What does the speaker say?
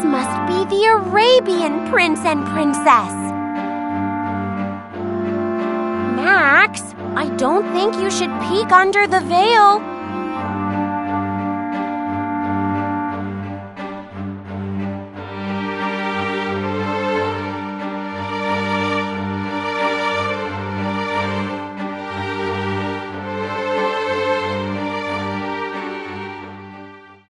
must be the Arabian prince and princess. Max, I don't think you should peek under the veil.